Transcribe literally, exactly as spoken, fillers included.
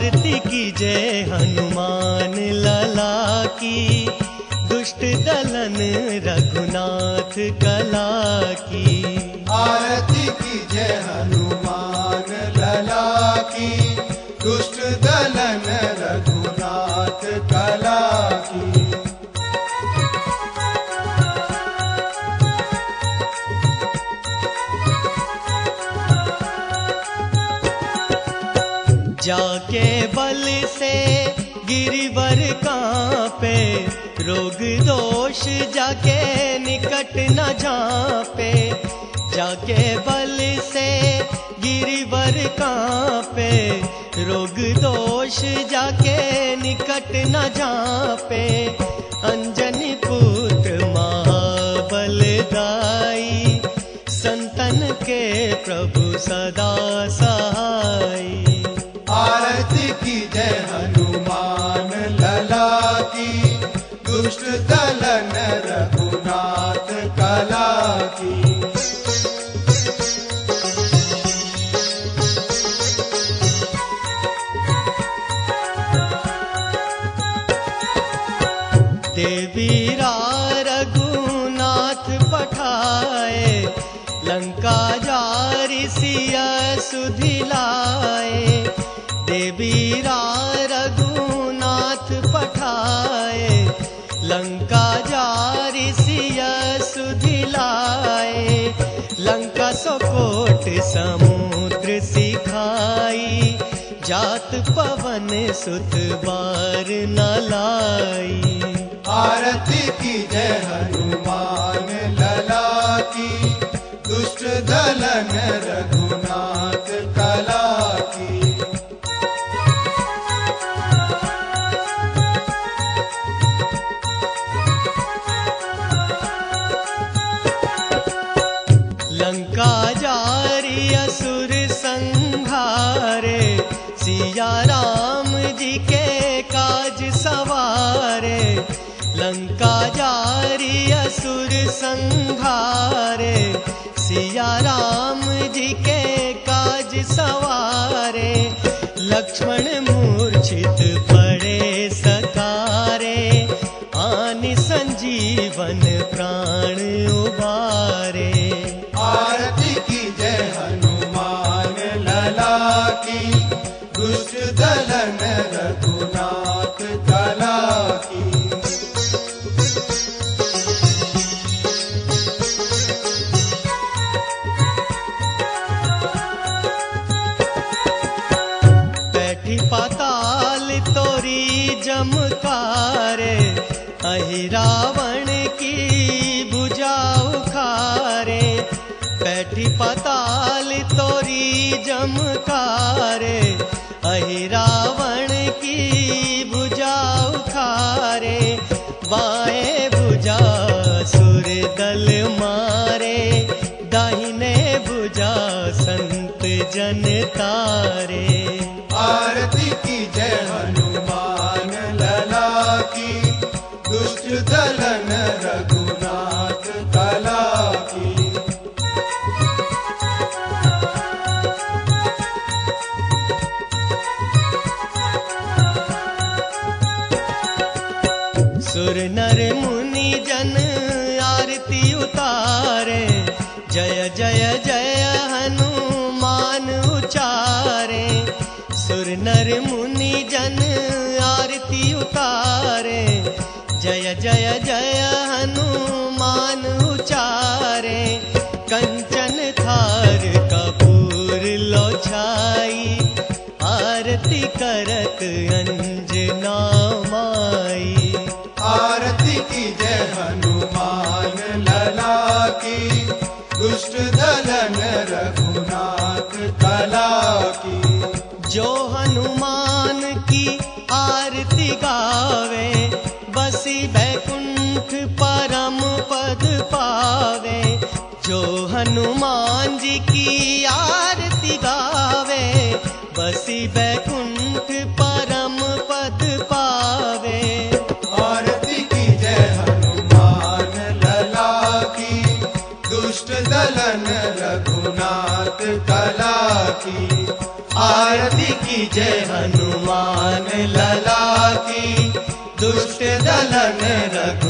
आरती कीजय हनुमान लला की, दुष्ट दलन रघुनाथ कला की। आरती कीजय हनुमान लला की, दुष्ट दलन रघुनाथ कला की। जाके बल से गिरिवर कांपे, रोग दोष जाके निकट न झांपे। जाके बल से गिरिवर कांपे, रोग दोष जाके निकट न झांपे। अंजनी पुत्र महाबलदाई, संतन के प्रभु सदा सहाई। आरती कीजय हनुमान लला की, दुष्ट दलन रघुनाथ कला की। देवीरा रघुनाथ पठाए, लंका जारि सिया सुधिलाए। देवीरा रघुनाथ पठाए, लंका जारि सिया सुधिलाए। लंका सोकोट समुद्र सिखाई, जात पवन सुत बार न लाई। आरती कीजय हनुमान लला की, दुष्ट दलन रघुनाथ कला की। लंका जारि असुर संहारे, सिया राम जी के काज सवारे। लंका जारि असुर संहारे, सिया राम जी के काज सवारे। लक्ष्मण मूर्छित पड़े सकारे, आनि संजीवन प्राण उबारे। आरती कीजय हनुमान लला की, दुष्ट दलन रघुनाथ कला की। बैठी पाताल तोरी जमकारे, अहि रावण की भुजा उखारे। बैठी पाताल तोरी जमकारे, अहि रावण की भुजा उखारे। बाएं भुजा सुर दल मारे, दाहिने भुजा संत जन तारे। आरती कीजय हनुमान लला की, दुष्ट दलन रघुनाथ कला की। सुर नर मुनि जन आरती उतारे, जय जय जय हनुमान उचारे। सुर नर मुनि जन आरती उतारे, जय जय जय हनुमान उचारे। कंचन थार कपूर लो छाई, आरती करत अंजना माई। आरती कीजय हनुमान लला की, दुष्ट दलन रघुनाथ कला की। जो हनुमान की आरती गावे, बसी बैकुंठ परम पद पावे। जो हनुमान जी की आरती गावे, बसी बैकुंठ परम पद पावे। आरती कीजय हनुमान लला की, दुष्ट दलन रघुनाथ कला की। आरती की की जय हनुमान लला की दुष्ट दलन रघु